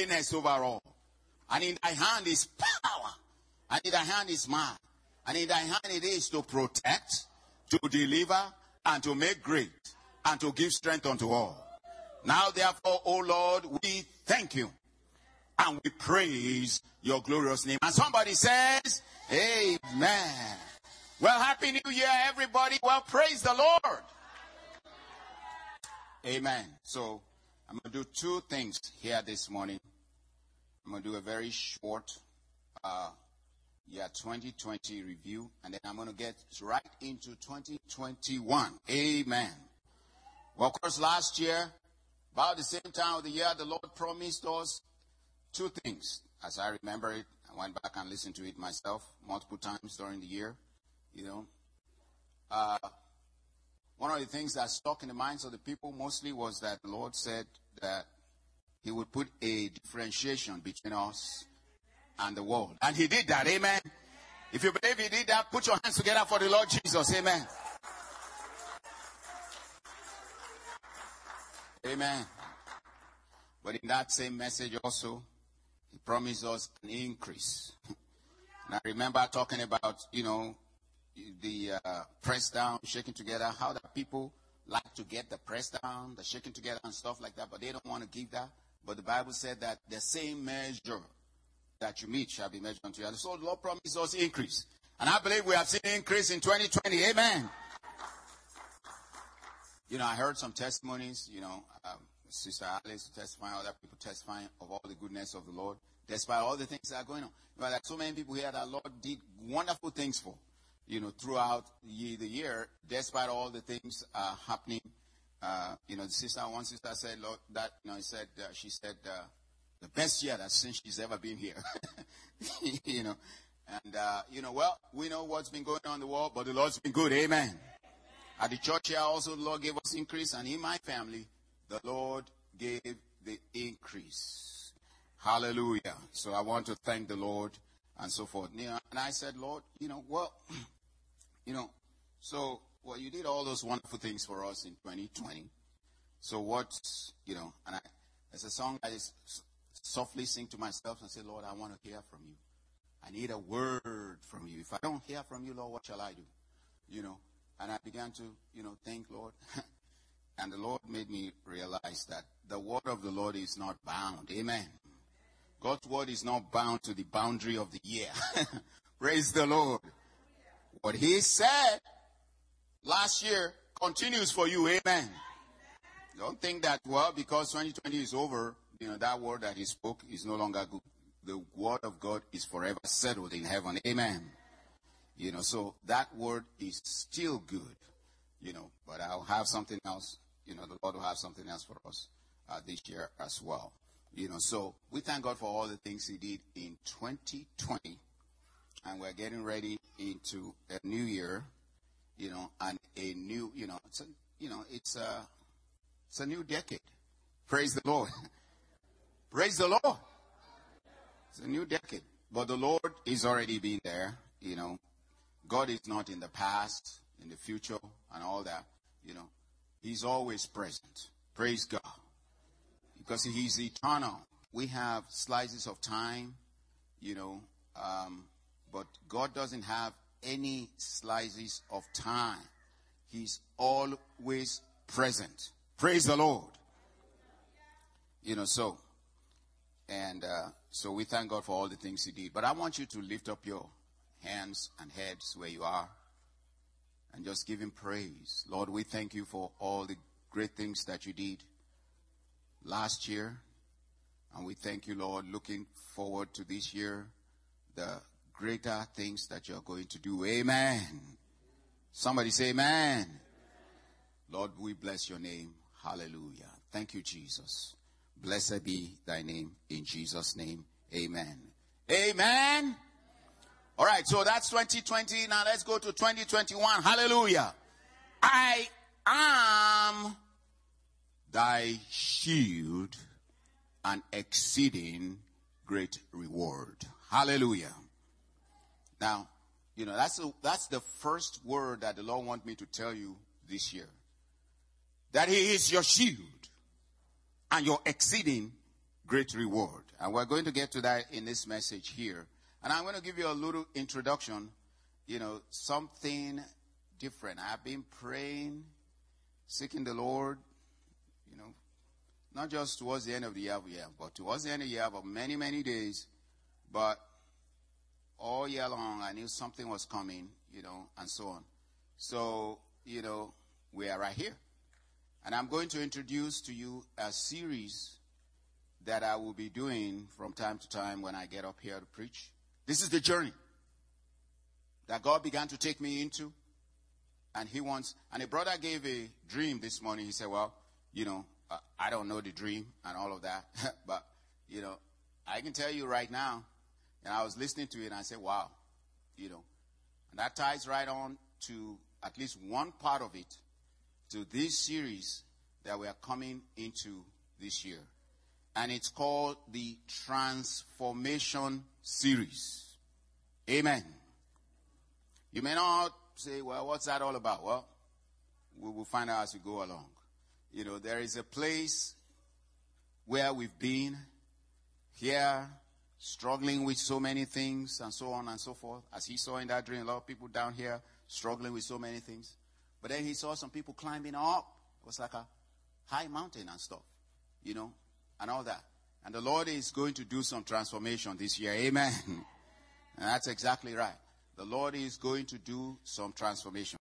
greatness over all. And in thy hand is power. And in thy hand is might. And in thy hand it is to protect, to deliver, and to make great, and to give strength unto all. Now therefore, O Lord, we thank you. And we praise your glorious name. And somebody says, amen. Well, happy new year, everybody. Well, praise the Lord. Amen. So, I'm going to do two things here this morning. I'm going to do a very short year 2020 review. And then I'm going to get right into 2021. Amen. Well, of course, last year, about the same time of the year, the Lord promised us two things. As I remember it, I went back and listened to it myself multiple times during the year. You know, one of the things that stuck in the minds of the people mostly was that the Lord said that he would put a differentiation between us and the world. And he did that. Amen. If you believe he did that, put your hands together for the Lord Jesus. Amen. Amen. But in that same message also, he promised us an increase. And I remember talking about, you know, the press down, shaking together, how the people like to get the press down, the shaking together and stuff like that, but they don't want to give that. But the Bible said that the same measure that you meet shall be measured unto you. And so the Lord promised us increase. And I believe we have seen increase in 2020. Amen. You know, I heard some testimonies, you know, Sister Alice testifying, other people testifying of all the goodness of the Lord, despite all the things that are going on. But there are so many people here that the Lord did wonderful things for, you know, throughout the year, despite all the things happening. You know, one sister said, Lord, that, you know, she said, the best year that since she's ever been here. You know, and, you know, well, we know what's been going on in the world, but the Lord's been good. Amen. At the church here also, the Lord gave us increase, and in my family, the Lord gave the increase. Hallelujah. So I want to thank the Lord and so forth. You know, and I said, Lord, you know, well, you know, so, well, you did all those wonderful things for us in 2020. So what's, you know, and there's a song I just softly sing to myself and say, Lord, I want to hear from you. I need a word from you. If I don't hear from you, Lord, what shall I do? You know, and I began to, you know, thank Lord. And the Lord made me realize that the word of the Lord is not bound. Amen. God's word is not bound to the boundary of the year. Praise the Lord. What he said last year continues for you. Amen. Don't think that, well, because 2020 is over, you know, that word that he spoke is no longer good. The word of God is forever settled in heaven. Amen. You know, so that word is still good, you know, but I'll have something else, you know, the Lord will have something else for us this year as well. You know, so we thank God for all the things he did in 2020, and we're getting ready into a new year, you know, and a new, you know, it's a new decade. Praise the Lord. Praise the Lord. It's a new decade, but the Lord is already been there, you know. God is not in the past, in the future, and all that, you know. He's always present. Praise God. Because he's eternal. We have slices of time, you know, but God doesn't have any slices of time. He's always present. Praise the Lord. You know, so, and so we thank God for all the things he did. But I want you to lift up your hands and heads where you are and just give him praise. Lord, we thank you for all the great things that you did last year, and we thank you, Lord, looking forward to this year, the greater things that you're going to do. Amen. Somebody say amen. Lord, we bless your name. Hallelujah. Thank you, Jesus. Blessed be thy name in Jesus' name. Amen. Amen. All right, so that's 2020. Now let's go to 2021. Hallelujah. I am thy shield and exceeding great reward. Hallelujah. Now, you know, that's the first word that the Lord wants me to tell you this year. That he is your shield and your exceeding great reward. And we're going to get to that in this message here. And I'm going to give you a little introduction, something different. I've been praying, seeking the Lord, not just towards the end of the year, but towards the end of the year, for many, many days. But all year long, I knew something was coming, and so on. So, we are right here. And I'm going to introduce to you a series that I will be doing from time to time when I get up here to preach. This is the journey that God began to take me into. And a brother gave a dream this morning. He said, well, I don't know the dream and all of that. But, I can tell you right now, and I was listening to it and I said, wow, and that ties right on to at least one part of it, to this series that we are coming into this year. And it's called the Transformation Series. Amen. You may not say, well, what's that all about? Well, we will find out as we go along. There is a place where we've been here, struggling with so many things and so on and so forth. As he saw in that dream, a lot of people down here struggling with so many things. But then he saw some people climbing up. It was like a high mountain and stuff, and all that. And the Lord is going to do some transformation this year. Amen. And that's exactly right. The Lord is going to do some transformation.